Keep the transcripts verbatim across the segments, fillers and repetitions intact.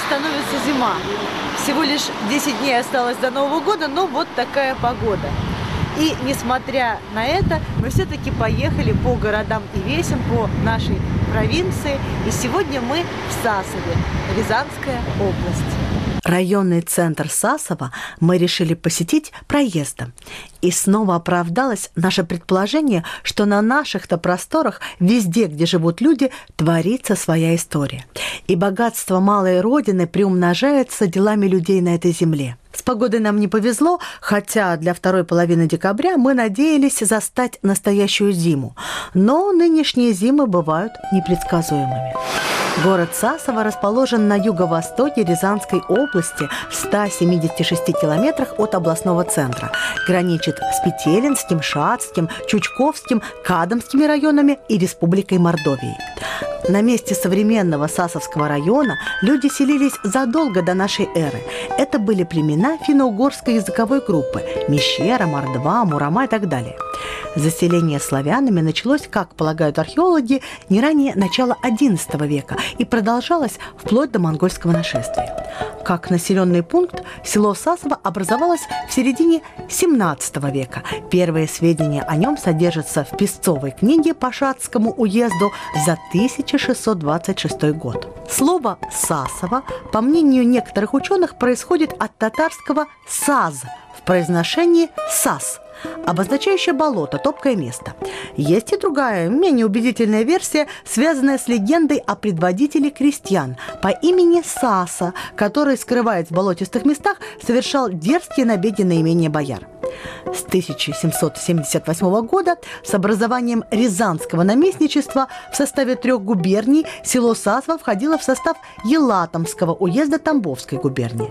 становится зима. Всего лишь десять дней осталось до Нового года, но вот такая погода. И несмотря на это, мы все-таки поехали по городам и весям, по нашей провинции. И сегодня мы в Сасове, Рязанская область. Районный центр Сасова мы решили посетить проездом. И снова оправдалось наше предположение, что на наших-то просторах, везде, где живут люди, творится своя история. И богатство малой родины приумножается делами людей на этой земле. С погодой нам не повезло, хотя для второй половины декабря мы надеялись застать настоящую зиму. Но нынешние зимы бывают непредсказуемыми. Город Сасово расположен на юго-востоке Рязанской области в ста семидесяти шести километрах от областного центра. Граничит с Петелинским, Шацким, Чучковским, Кадамскими районами и Республикой Мордовией. На месте современного Сасовского района люди селились задолго до нашей эры. Это были племена финно-угорской языковой группы – Мещера, Мордва, Мурама и так далее. Заселение славянами началось, как полагают археологи, не ранее начала одиннадцатого века и продолжалось вплоть до монгольского нашествия. Как населенный пункт, село Сасово образовалось в середине семнадцатого века. Первые сведения о нем содержатся в Песцовой книге по Шацкому уезду за тысяча шестьсот двадцать шестой год. Слово «Сасово», по мнению некоторых ученых, происходит от татарского «саз» в произношении «сас», обозначающее болото, топкое место. Есть и другая, менее убедительная версия, связанная с легендой о предводителе крестьян по имени Саса, который, скрываясь в болотистых местах, совершал дерзкие набеги на имение бояр. С тысяча семьсот семьдесят восьмого года с образованием Рязанского наместничества в составе трех губерний село Сасово входило в состав Елатомского уезда Тамбовской губернии.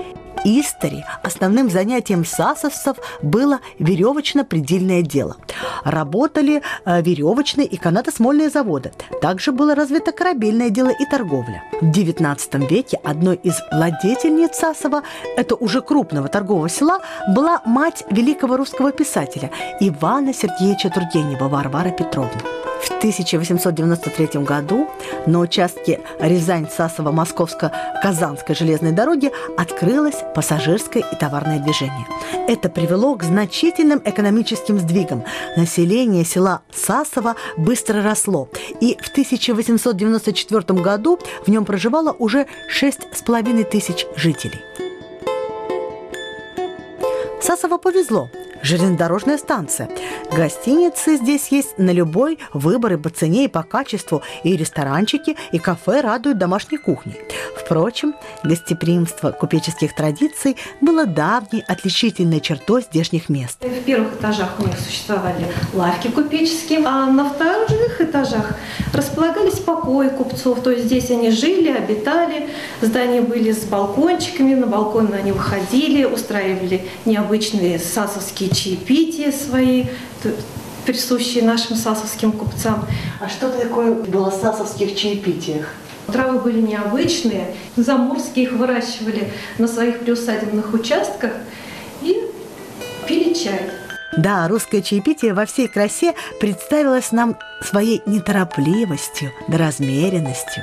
Истори основным занятием сасовцев было веревочно-предельное дело. Работали э, веревочные и канатосмольные заводы. Также было развито корабельное дело и торговля. В девятнадцатом веке одной из владетельниц Сасова, это уже крупного торгового села, была мать великого русского писателя Ивана Сергеевича Тургенева Варвара Петровна. В тысяча восемьсот девяносто третьем году на участке Рязань-Сасово-Московско-Казанской железной дороги открылось пассажирское и товарное движение. Это привело к значительным экономическим сдвигам. Население села Сасово быстро росло, и в тысяча восемьсот девяносто четвёртом году в нем проживало уже шесть с половиной тысяч жителей. Сасово повезло. Железнодорожная станция. Гостиницы здесь есть на любой выбор и по цене, и по качеству, и ресторанчики, и кафе радуют домашней кухней. Впрочем, гостеприимство купеческих традиций было давней отличительной чертой здешних мест. В первых этажах у них существовали лавки купеческие, а на вторых этажах располагались покои купцов. То есть здесь они жили, обитали, здания были с балкончиками, на балкон они выходили, устраивали необычные сасовские чаепития свои, присущие нашим сасовским купцам. А что такое было в сасовских чаепитиях? Травы были необычные, заморские, их выращивали на своих приусадебных участках и пили чай. Да, русское чаепитие во всей красе представилось нам своей неторопливостью да размеренностью.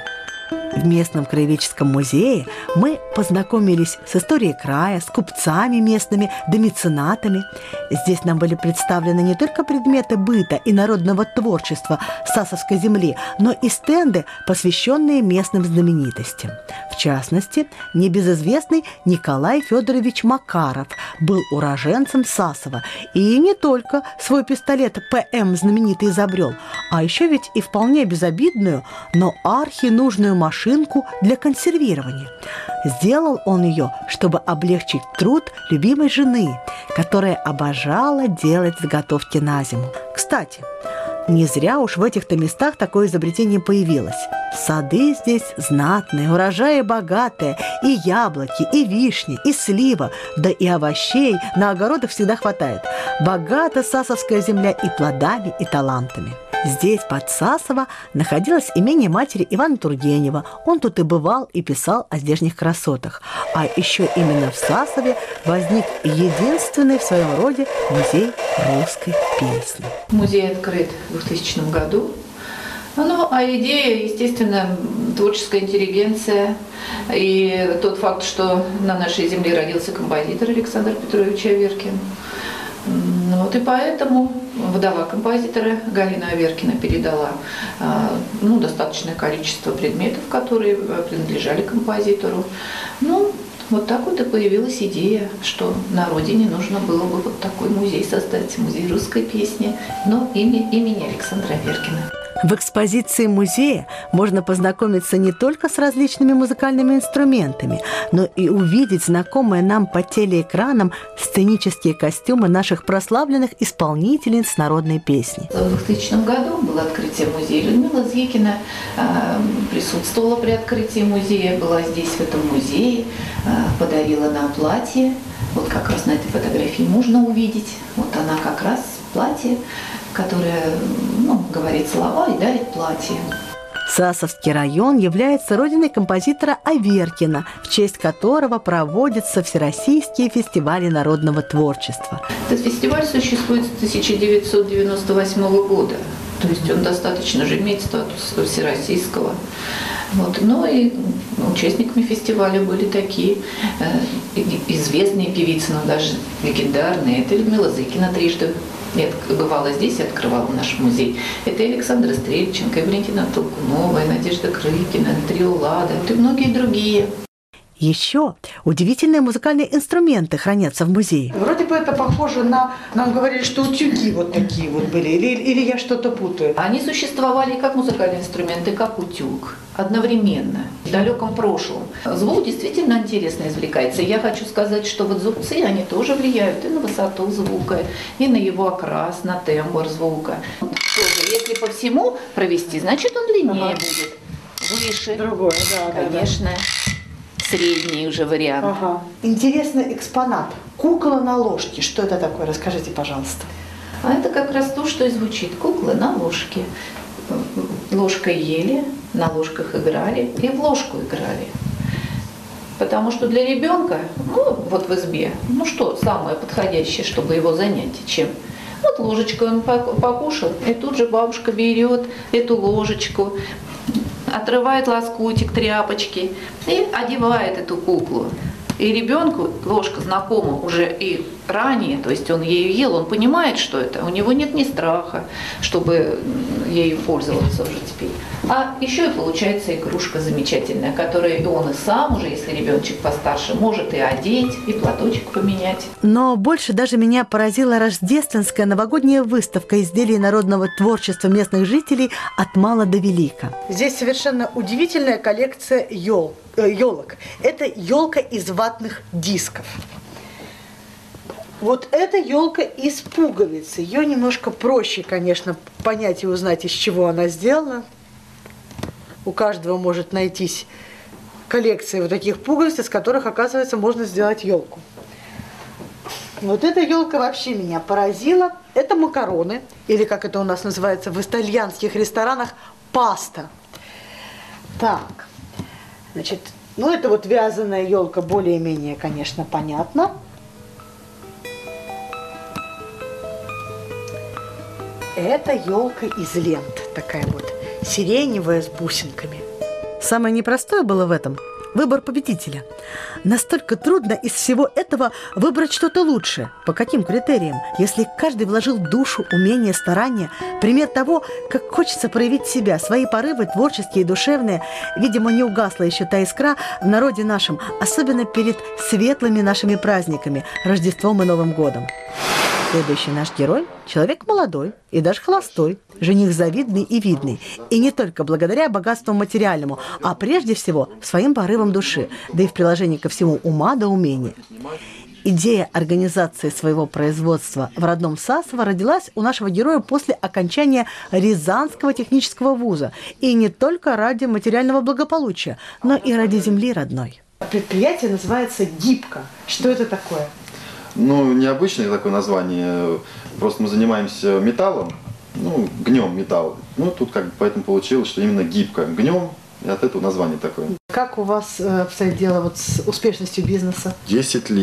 В местном краеведческом музее мы познакомились с историей края, с купцами местными, да меценатами. Здесь нам были представлены не только предметы быта и народного творчества Сасовской земли, но и стенды, посвященные местным знаменитостям. В частности, небезызвестный Николай Федорович Макаров был уроженцем Сасова и не только свой пистолет ПМ знаменитый изобрел, а еще ведь и вполне безобидную, но архинужную машину для консервирования. Сделал он ее, чтобы облегчить труд любимой жены, которая обожала делать заготовки на зиму. Кстати, не зря уж в этих-то местах такое изобретение появилось. Сады здесь знатные, урожаи богатые, и яблоки, и вишни, и слива, да и овощей на огородах всегда хватает. Богата сасовская земля и плодами, и талантами. Здесь, под Сасово, находилось имение матери Ивана Тургенева. Он тут и бывал, и писал о здешних красотах. А еще именно в Сасове возник единственный в своем роде музей русской песни. Музей открыт в двухтысячном году. Ну, а идея, естественно, творческая интеллигенция и тот факт, что на нашей земле родился композитор Александр Петрович Аверкин. Вот и поэтому вдова композитора Галина Аверкина передала ну, достаточное количество предметов, которые принадлежали композитору. Ну, вот так вот и появилась идея, что на родине нужно было бы вот такой музей создать, музей русской песни, но имя, имени Александра Аверкина. В экспозиции музея можно познакомиться не только с различными музыкальными инструментами, но и увидеть знакомые нам по телеэкранам сценические костюмы наших прославленных исполнительниц народной песни. В двухтысячном году было открытие музея. Людмила Зыкина э, присутствовала при открытии музея, была здесь, в этом музее, э, подарила нам платье. Вот как раз на этой фотографии можно увидеть. Вот она как раз в платье, которое, ну, говорит слова и дарит платье. Сасовский район является родиной композитора Аверкина, в честь которого проводятся всероссийские фестивали народного творчества. Этот фестиваль существует с тысяча девятьсот девяносто восьмого года, то есть он достаточно же имеет статус всероссийского. Вот. Ну и участниками фестиваля были такие э, известные певицы, но даже легендарные. Это Людмила Зыкина трижды бывала здесь и открывала наш музей. Это и Александра Стрельченко, и Валентина Толкунова, и Надежда Крыкина, и трио «Лада», и многие другие. Еще удивительные музыкальные инструменты хранятся в музее. Вроде бы это похоже на... Нам говорили, что утюги вот такие вот были. Или, или я что-то путаю? Они существовали как музыкальные инструменты, как утюг. Одновременно, в далеком прошлом. Звук действительно интересно извлекается. Я хочу сказать, что вот зубцы, они тоже влияют и на высоту звука, и на его окрас, на тембр звука. Тоже, если по всему провести, значит он длиннее ага. будет, выше. Другое, да, конечно. Да, да. Средний уже вариант. Ага. Интересный экспонат. Кукла на ложке. Что это такое? Расскажите, пожалуйста. А это как раз то, что и звучит. Кукла на ложке. Ложкой ели, на ложках играли и в ложку играли. Потому что для ребенка, ну вот в избе, ну что самое подходящее, чтобы его занять, чем? Вот ложечкой он покушал, и тут же бабушка берет эту ложечку, отрывает лоскутик тряпочки и одевает эту куклу. И ребенку ложка знакома уже и ранее, то есть он ею ел, он понимает, что это. У него нет ни страха, чтобы ею пользоваться уже теперь. А еще и получается игрушка замечательная, которую он и сам уже, если ребеночек постарше, может и одеть, и платочек поменять. Но больше даже меня поразила рождественская новогодняя выставка изделий народного творчества местных жителей от мала до велика. Здесь совершенно удивительная коллекция ел, э, елок. Это елка из ватных дисков. Вот эта елка из пуговиц. Ее немножко проще, конечно, понять и узнать, из чего она сделана. У каждого может найтись коллекция вот таких пуговиц, из которых, оказывается, можно сделать елку. Вот эта елка вообще меня поразила. Это макароны, или как это у нас называется в итальянских ресторанах, паста. Так, значит, ну это вот вязаная елка, более-менее, конечно, понятно. Это елка из лент, такая вот сиреневая с бусинками. Самое непростое было в этом – выбор победителя. Настолько трудно из всего этого выбрать что-то лучшее. По каким критериям? Если каждый вложил душу, умение, старание, пример того, как хочется проявить себя, свои порывы творческие и душевные, видимо, не угасла еще та искра в народе нашем, особенно перед светлыми нашими праздниками, Рождеством и Новым годом. Следующий наш герой – человек молодой и даже холостой, жених завидный и видный. И не только благодаря богатству материальному, а прежде всего своим порывам души, да и в приложении ко всему ума да умения. Идея организации своего производства в родном Сасово родилась у нашего героя после окончания Рязанского технического вуза. И не только ради материального благополучия, но и ради земли родной. Предприятие называется «Гибко». Что это такое? Ну, необычное такое название. Просто мы занимаемся металлом, ну, гнем металл. Ну, тут как бы поэтому получилось, что именно гибко гнем, и от этого название такое. Как у вас обстоит дело вот с успешностью бизнеса? Десять лет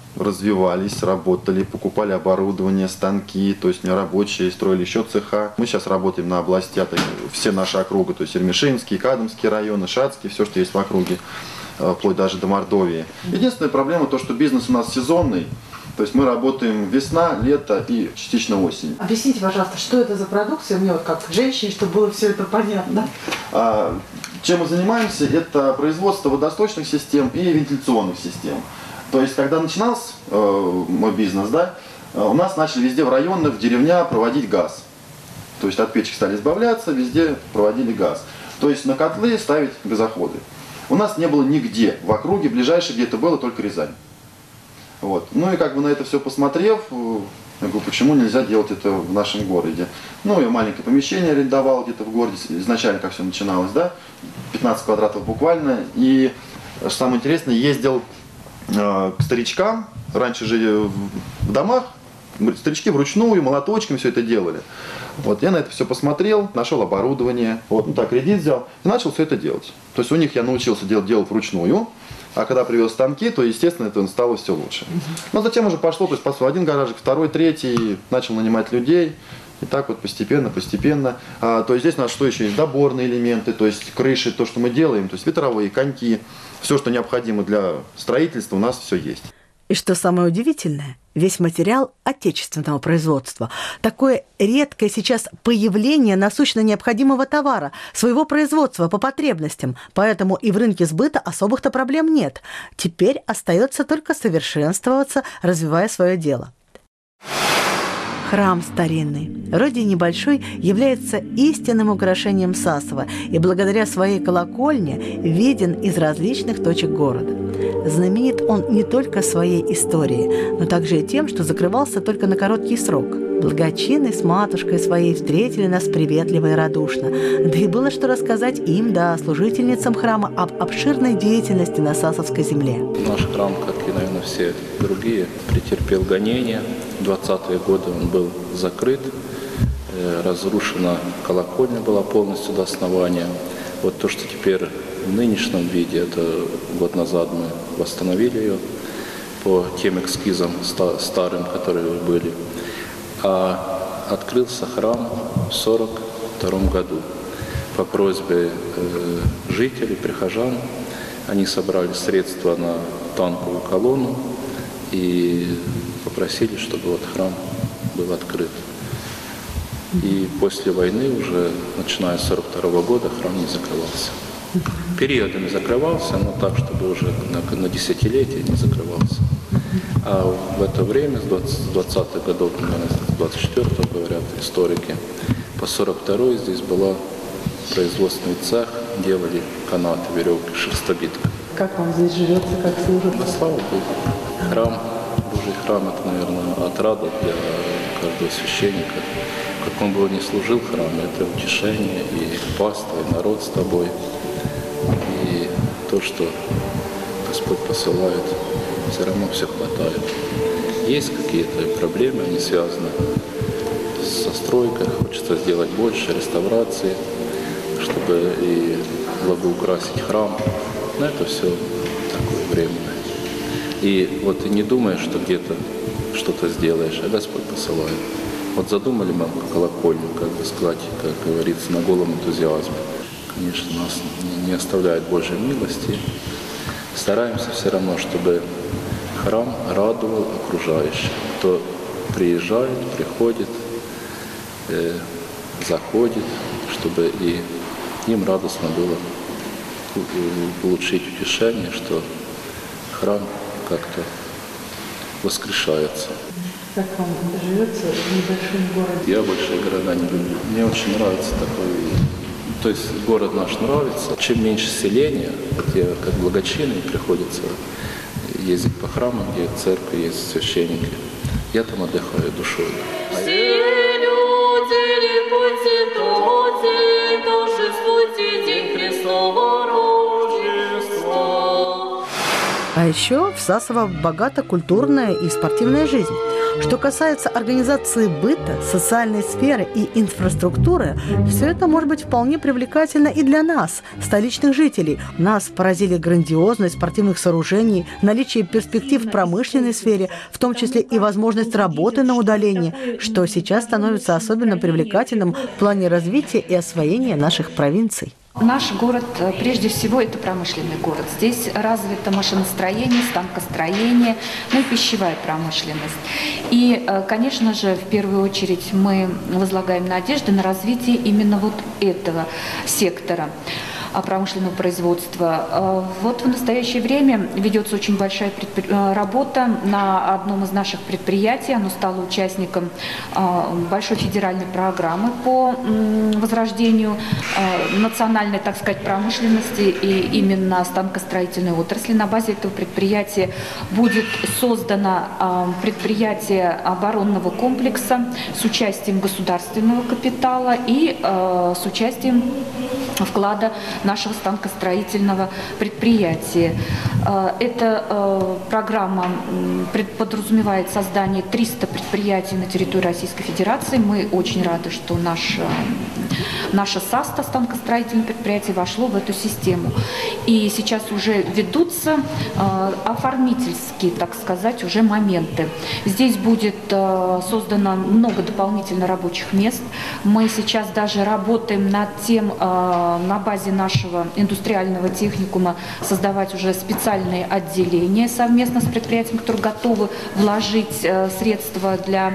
развивались, работали, покупали оборудование, станки, то есть рабочие, строили еще цеха. Мы сейчас работаем на области, все наши округи, то есть Ермешинский, Кадымский районы, Шацкий, все, что есть в округе, вплоть даже до Мордовии. Единственная проблема то, что бизнес у нас сезонный, то есть мы работаем весна, лето и частично осень. Объясните, пожалуйста, что это за продукция, мне вот как женщине, чтобы было все это понятно. А, чем мы занимаемся, это производство водосточных систем и вентиляционных систем. То есть, когда начинался э, мой бизнес, да, у нас начали везде в районах, в деревнях проводить газ. То есть от печек стали избавляться, везде проводили газ. То есть на котлы ставить газоходы. У нас не было нигде в округе, ближайшее где-то было только Рязань. Вот. Ну и как бы на это все посмотрев, я говорю, почему нельзя делать это в нашем городе. Ну, я маленькое помещение арендовал где-то в городе, изначально как все начиналось, да, пятнадцать квадратов буквально. И что самое интересное, ездил э, к старичкам, раньше жили в домах, старички вручную, молоточками все это делали. Вот, я на это все посмотрел, нашел оборудование, вот, ну так, кредит взял и начал все это делать. То есть у них я научился делать, делать вручную, а когда привез станки, то, естественно, это стало все лучше. Но затем уже пошло, то есть пошел один гаражик, второй, третий, начал нанимать людей. И так вот постепенно, постепенно. А, то есть здесь у нас что еще есть? Доборные элементы, то есть крыши, то, что мы делаем, то есть ветровые, коньки, все, что необходимо для строительства, у нас все есть. И что самое удивительное, весь материал отечественного производства. Такое редкое сейчас появление насущно необходимого товара, своего производства по потребностям. Поэтому и в рынке сбыта особых-то проблем нет. Теперь остается только совершенствоваться, развивая свое дело. Храм старинный, вроде небольшой, является истинным украшением Сасова и благодаря своей колокольне виден из различных точек города. Знаменит он не только своей историей, но также и тем, что закрывался только на короткий срок. Благочинный с матушкой своей встретили нас приветливо и радушно. Да и было что рассказать им, да служительницам храма, об обширной деятельности на Сасовской земле. Наш храм, как и, наверное, все другие, претерпел гонения. В двадцатые годы он был закрыт, разрушена колокольня была полностью до основания. Вот то, что теперь в нынешнем виде, это год назад мы восстановили ее по тем эскизам старым, которые были. А открылся храм в сорок втором году. По просьбе э, жителей, прихожан, они собрали средства на танковую колонну и попросили, чтобы вот храм был открыт. И после войны, уже начиная с сорок второго года, храм не закрывался. Периодами закрывался, но так, чтобы уже на, на десятилетие не закрывался. А в это время, с двадцатых годов, наверное, с двадцать четвёртого, говорят историки, по сорок второй здесь была производственный цех, делали канаты, веревки, шерстобитка. Как вам здесь живется, как служит? Да, слава Богу. Храм, Божий храм, это, наверное, отрада для каждого священника. Как он бы ни служил в храме, это утешение и паства, и народ с тобой. И то, что Господь посылает, все равно все хватает. Есть какие-то проблемы, они связаны со стройкой, хочется сделать больше, реставрации, чтобы и благоукрасить храм. Но это все такое временное. И вот ты не думаешь, что где-то что-то сделаешь, а Господь посылает. Вот задумали мы колокольню, как бы сказать, как говорится, на голом энтузиазме. Конечно, нас не оставляет Божьей милости. Стараемся все равно, чтобы храм радовал окружающих. Кто приезжает, приходит, э, заходит, чтобы и им радостно было получить утешение, что храм как-то воскрешается. Как вам живется в небольшом городе? Я большие города не люблю. Мне очень нравится такой... То есть город наш нравится. Чем меньше селения, где как благочинный приходится ездить по храмам, где церковь есть, священники, я там отдыхаю душой. Все люди, ликуйте, труте, торжествуйте день Христова Рождества. А еще в Сасово богата культурная и спортивная жизнь. Что касается организации быта, социальной сферы и инфраструктуры, все это может быть вполне привлекательно и для нас, столичных жителей. Нас поразили грандиозность спортивных сооружений, наличие перспектив в промышленной сфере, в том числе и возможность работы на удалении, что сейчас становится особенно привлекательным в плане развития и освоения наших провинций. Наш город, прежде всего, это промышленный город. Здесь развито машиностроение, станкостроение, ну и пищевая промышленность. И, конечно же, в первую очередь мы возлагаем надежды на развитие именно вот этого сектора промышленного производства. Вот в настоящее время ведется очень большая работа на одном из наших предприятий. Оно стало участником большой федеральной программы по возрождению национальной, так сказать, промышленности и именно станкостроительной отрасли. На базе этого предприятия будет создано предприятие оборонного комплекса с участием государственного капитала и с участием вклада нашего станкостроительного предприятия. Эта программа подразумевает создание триста предприятий на территории Российской Федерации. Мы очень рады, что наш, наша САСТа, станкостроительное предприятие, вошло в эту систему. И сейчас уже ведутся оформительские, так сказать, уже моменты. Здесь будет создано много дополнительно рабочих мест. Мы сейчас даже работаем над тем, на базе нашего индустриального техникума создавать уже специальные отделения совместно с предприятием, которые готовы вложить средства для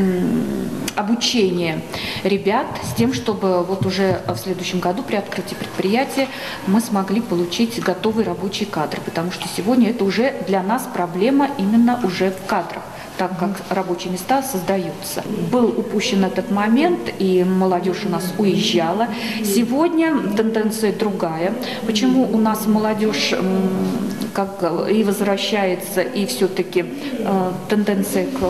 обучения ребят с тем, чтобы вот уже в следующем году при открытии предприятия мы смогли получить готовые рабочие кадры, потому что сегодня это уже для нас проблема именно уже в кадрах, так как рабочие места создаются. Был упущен этот момент, и молодежь у нас уезжала. Сегодня тенденция другая. Почему у нас молодежь как и возвращается, и все-таки тенденция к,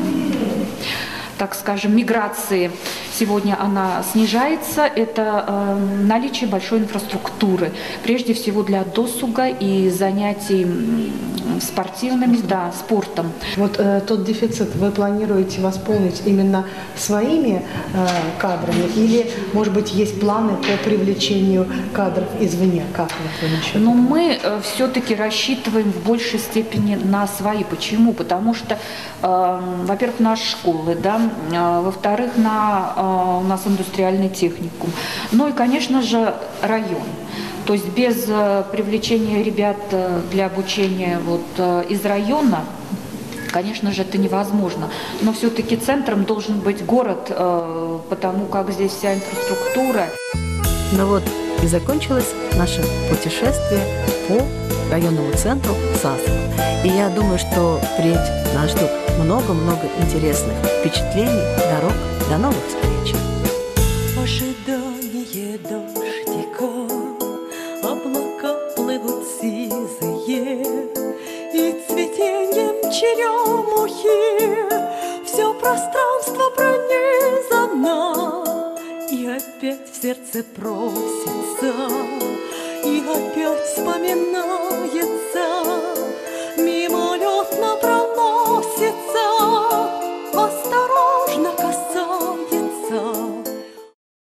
так скажем, миграции сегодня она снижается, это э, наличие большой инфраструктуры, прежде всего для досуга и занятий спортивными, да, спортом. Вот э, тот дефицит вы планируете восполнить именно своими э, кадрами или, может быть, есть планы по привлечению кадров извне? Как вы насчет? Но мы э, все-таки рассчитываем в большей степени на свои. Почему? Потому что, э, во-первых, наши школы, да, э, во-вторых, на э, у нас индустриальный техникум. Ну и, конечно же, район. То есть без э, привлечения ребят э, для обучения вот, э, из района, конечно же, это невозможно. Но все-таки центром должен быть город, э, потому как здесь вся инфраструктура. Ну вот и закончилось наше путешествие по районному центру Сасово. И я думаю, что впредь нас ждут много-много интересных впечатлений, дорог. До новых встреч! Ожидание дождика, облака плывут сизые, и цветением черемухи все пространство пронизано, и опять в сердце просится, и опять вспоминается